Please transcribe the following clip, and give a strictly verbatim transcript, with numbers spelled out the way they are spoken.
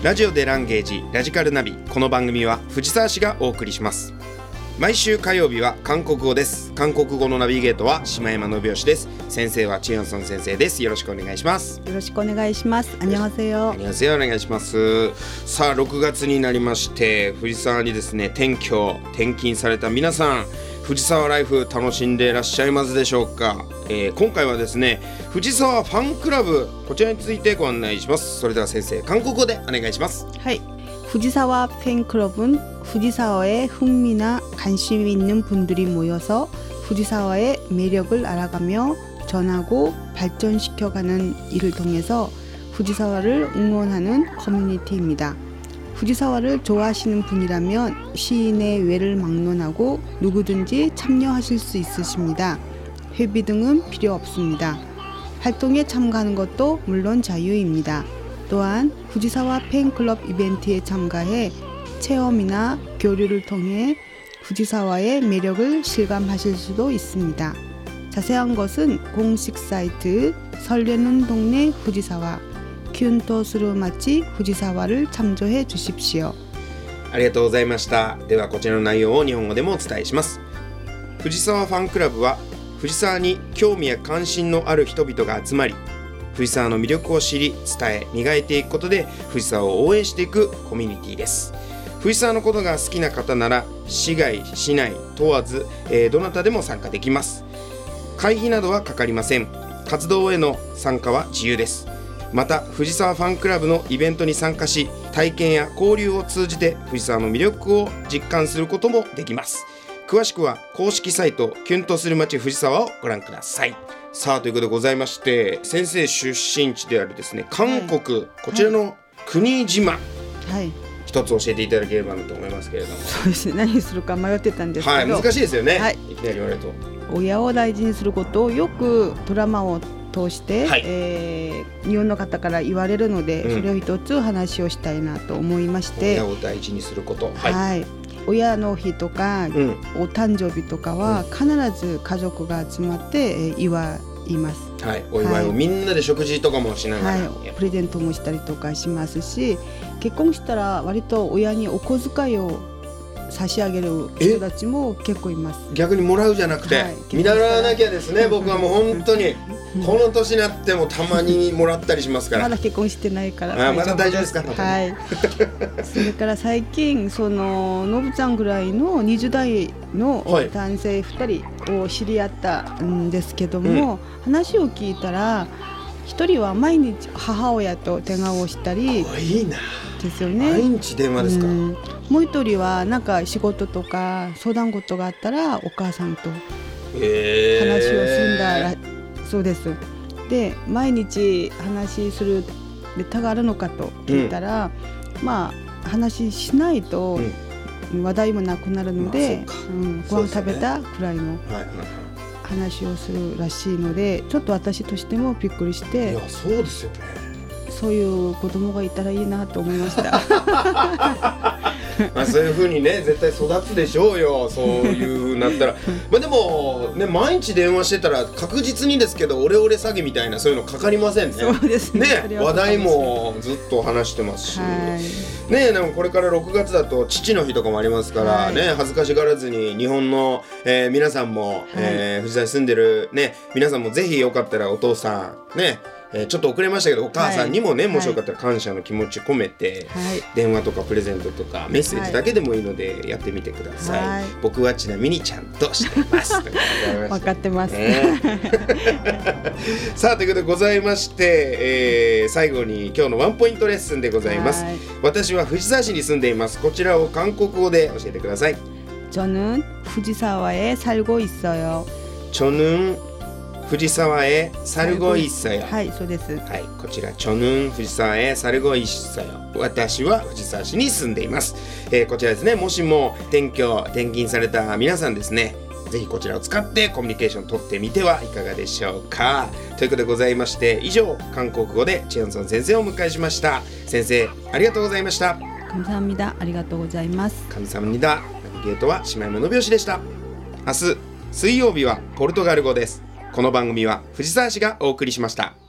ラジオでランゲージラジカルナビ。この番組は藤沢市がお送りします。毎週火曜日は韓国語です。韓国語のナビゲートは下山信義です。先生はチヨンソン先生です。よろしくお願いします。 よろしくお願いします。안녕하세요。 안녕하세요。お願いします。さあろくがつになりまして、藤沢にですね転居転勤された皆さん、藤沢ライフ楽しんでいらっしゃいますでしょうか。えー、今回はですね藤沢ファンクラブ、こちらについてご案内します。それでは先生、韓国語でお願いします。 はい。후지사와 팬클럽은 후지사와의 흥미나 관심이 있는 분들이 모여서 후지사와의 매력을 알아가며 전하고 발전시켜가는 일을 통해서 후지사와를 응원하는 커뮤니티입니다. 후지사와를 좋아하시는 분이라면 시인의 외를 막론하고 누구든지 참여하실 수 있으십니다. 회비 등은 필요 없습니다. 활동에 참가하는 것도 물론 자유입니다. 또한 후지사와 팬클럽 이벤트에 참가해 체험이나 교류를 통해 후지사와의 매력을 실감하실 수도 있습니다. 자세한 것은 공식 사이트 설레는 동네 후지사와 큐ンとする街 후지사와를 참조해 주십시오。 ありがとうございました。ではこちらの内容を日本語でもお伝えします。藤沢ファンクラブは藤沢に興味や関心のある人々が集まり、藤沢の魅力を知り伝え磨いていくことで藤沢を応援していくコミュニティです。藤沢のことが好きな方なら市外市内問わず、えー、どなたでも参加できます。会費などはかかりません。活動への参加は自由です。また藤沢ファンクラブのイベントに参加し、体験や交流を通じて藤沢の魅力を実感することもできます。詳しくは公式サイトキュンとする街藤沢をご覧ください。さあということでございまして、先生出身地であるですね韓国、はい、こちらの国島、はい、一つ教えていただければなと思いますけれども。 そうですね、何するか迷ってたんですけど、 はい、難しいですよね、はい、いきなり言われると。 親を大事にすることをよくドラマを通して、はい、えー、日本の方から言われるので、うん、それを一つ話をしたいなと思いまして、 親を大事にすること、 はいはい、親の日とか、うん、お誕生日とかは必ず家族が集まって、えー、祝います、 はい、お祝いをみんなで食事とかもしながら、 はい、プレゼントもしたりとかしますし、結婚したら割と親にお小遣いを差し上げる人たちも結構います。 逆にもらうじゃなくて、はい、見習わなきゃですね。僕はもう本当にこの年になってもたまにもらったりしますから。 まだ結婚してないからあまだ大丈夫ですか。 はい。それから最近そののぶちゃんぐらいのにじゅう代の男性ふたりを知り合ったんですけども、うん、話を聞いたら一人は毎日母親と電話をしたり。 いいな。 ですよね。 毎日電話ですか。うん、 もう一人はなんか仕事とか相談事があったらお母さんと話をすんだらそうです。で毎日話するネタがあるのかと聞いたら、うん、まあ話しないと話題もなくなるので、まあうん、ご飯食べたくらいの話をするらしいので、ちょっと私としてもびっくりして。 いやそうですよね。 そういう子供がいたらいいなと思いましたまあそういう風にね絶対育つでしょうよ。そういう風になったらまあでもね毎日電話してたら確実にですけどオレオレ詐欺みたいなそういうのかかりませんね。 そうですね。 ね話題もずっと話してますし、はい、ねでもこれからろくがつだと父の日とかもありますから、はい、ね恥ずかしがらずに日本の、えー、皆さんも、はいえー、藤沢に住んでるね皆さんもぜひよかったらお父さんねえー、ちょっと遅れましたけどお母さんにもね、はい、もしよかったら感謝の気持ち込めて、はい、電話とかプレゼントとかメッセージだけでもいいのでやってみてください、はい、僕はちなみにちゃんとしてます分かってます、 ね、さあということでございまして、えー、最後に今日のワンポイントレッスンでございます。私は藤沢市に住んでいます。こちらを韓国語で教えてください。 저는 후지사와에 살고 있어요。 저는藤沢へ살고 있어요。 はい、そうです。 はい、こちら저는藤沢へ살고 있어요。私は藤沢市に住んでいます。えー、こちらですね。もしも転居転勤された皆さんですね、ぜひこちらを使ってコミュニケーション取ってみてはいかがでしょうか。ということでございまして、以上韓国語でチェヨンソン先生をお迎えしました。先生ありがとうございました。 감사합니다。ありがとうございます。 감사합니다。ナビゲートは下山信義でした。明日水曜日はポルトガル語です。この番組は藤沢市がお送りしました。